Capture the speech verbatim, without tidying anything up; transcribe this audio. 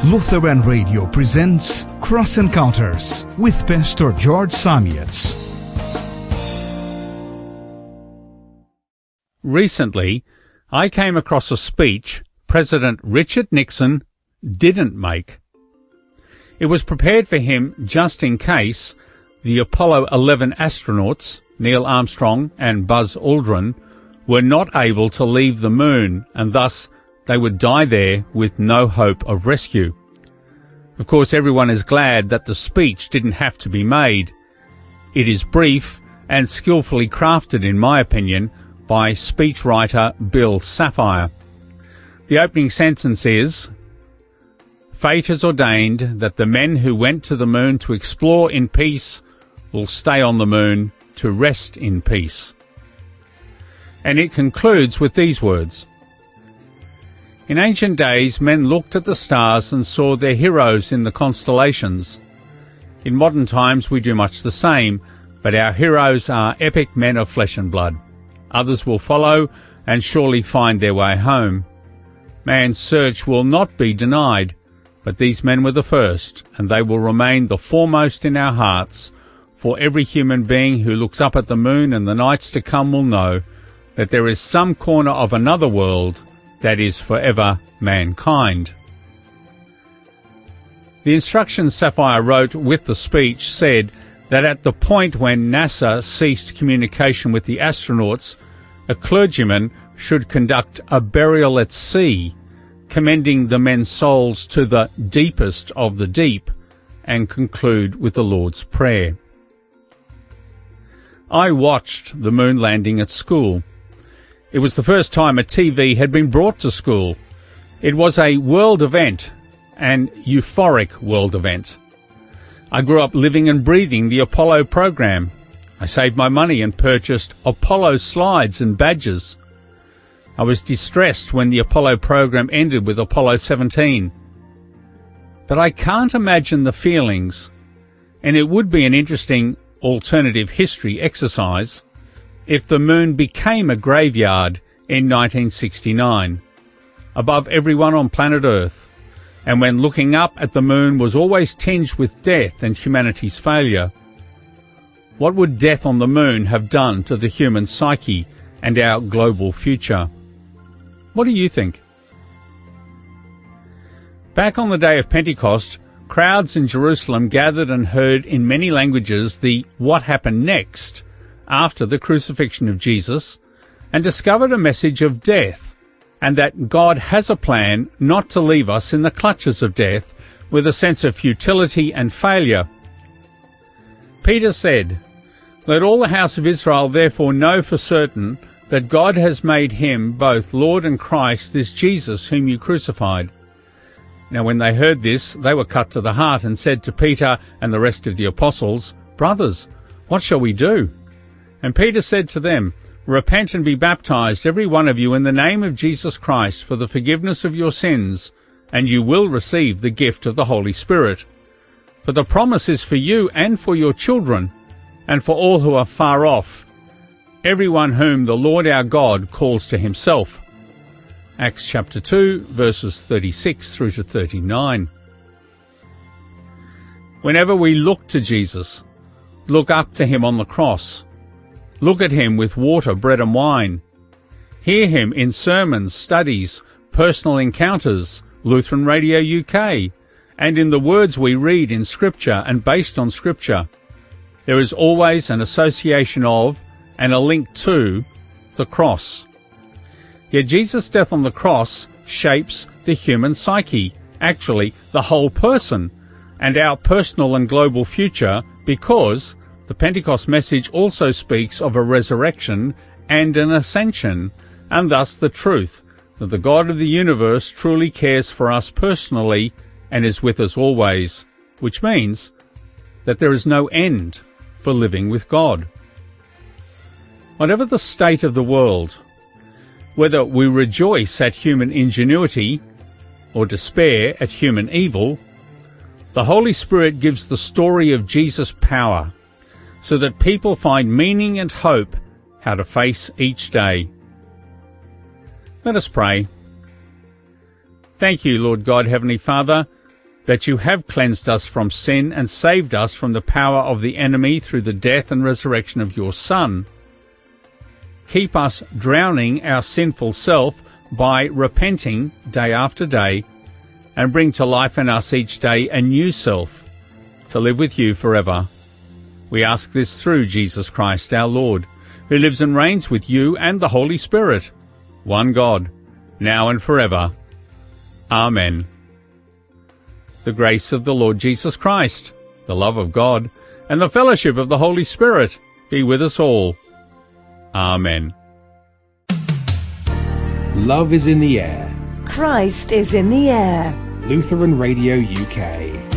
Lutheran Radio presents Cross Encounters with Pastor George Samietz. Recently, I came across a speech President Richard Nixon didn't make. It was prepared for him just in case the Apollo eleven astronauts, Neil Armstrong and Buzz Aldrin, were not able to leave the moon, and thus they would die there with no hope of rescue. Of course, everyone is glad that the speech didn't have to be made. It is brief and skillfully crafted, in my opinion, by speechwriter Bill Safire. The opening sentence is, "Fate has ordained that the men who went to the moon to explore in peace will stay on the moon to rest in peace." And it concludes with these words, "In ancient days, men looked at the stars and saw their heroes in the constellations. In modern times, we do much the same, but our heroes are epic men of flesh and blood. Others will follow and surely find their way home. Man's search will not be denied, but these men were the first, and they will remain the foremost in our hearts, for every human being who looks up at the moon in the nights to come will know that there is some corner of another world that is forever mankind." The instructions Safire wrote with the speech said that at the point when NASA ceased communication with the astronauts, a clergyman should conduct a burial at sea, commending the men's souls to the deepest of the deep, and conclude with the Lord's Prayer. I watched the moon landing at school. It was the first time a T V had been brought to school. It was a world event, an euphoric world event. I grew up living and breathing the Apollo program. I saved my money and purchased Apollo slides and badges. I was distressed when the Apollo program ended with Apollo seventeen. But I can't imagine the feelings, and it would be an interesting alternative history exercise if the moon became a graveyard in nineteen sixty-nine, above everyone on planet Earth, and when looking up at the moon was always tinged with death and humanity's failure. What would death on the moon have done to the human psyche and our global future? What do you think? Back on the day of Pentecost, crowds in Jerusalem gathered and heard in many languages the "What happened next?" after the crucifixion of Jesus, and discovered a message of death, and that God has a plan not to leave us in the clutches of death with a sense of futility and failure. Peter said, "Let all the house of Israel therefore know for certain that God has made him both Lord and Christ, this Jesus whom you crucified." Now when they heard this, they were cut to the heart, and said to Peter and the rest of the apostles, "Brothers, what shall we do?" And Peter said to them, "Repent and be baptized, every one of you, in the name of Jesus Christ, for the forgiveness of your sins, and you will receive the gift of the Holy Spirit. For the promise is for you and for your children, and for all who are far off, everyone whom the Lord our God calls to himself." Acts chapter two, verses thirty-six through to thirty-nine. Whenever we look to Jesus, look up to him on the cross, look at him with water, bread and wine, hear him in sermons, studies, personal encounters, Lutheran Radio U K, and in the words we read in Scripture and based on Scripture, there is always an association of and a link to the cross. Yet Jesus' death on the cross shapes the human psyche, actually the whole person, and our personal and global future, because the Pentecost message also speaks of a resurrection and an ascension, and thus the truth that the God of the universe truly cares for us personally and is with us always, which means that there is no end for living with God. Whatever the state of the world, whether we rejoice at human ingenuity or despair at human evil, the Holy Spirit gives the story of Jesus' power, so that people find meaning and hope how to face each day. Let us pray. Thank you, Lord God, Heavenly Father, that you have cleansed us from sin and saved us from the power of the enemy through the death and resurrection of your Son. Keep us drowning our sinful self by repenting day after day, and bring to life in us each day a new self, to live with you forever. We ask this through Jesus Christ our Lord, who lives and reigns with you and the Holy Spirit, one God, now and forever. Amen. The grace of the Lord Jesus Christ, the love of God, and the fellowship of the Holy Spirit be with us all. Amen. Love is in the air. Christ is in the air. Lutheran Radio U K.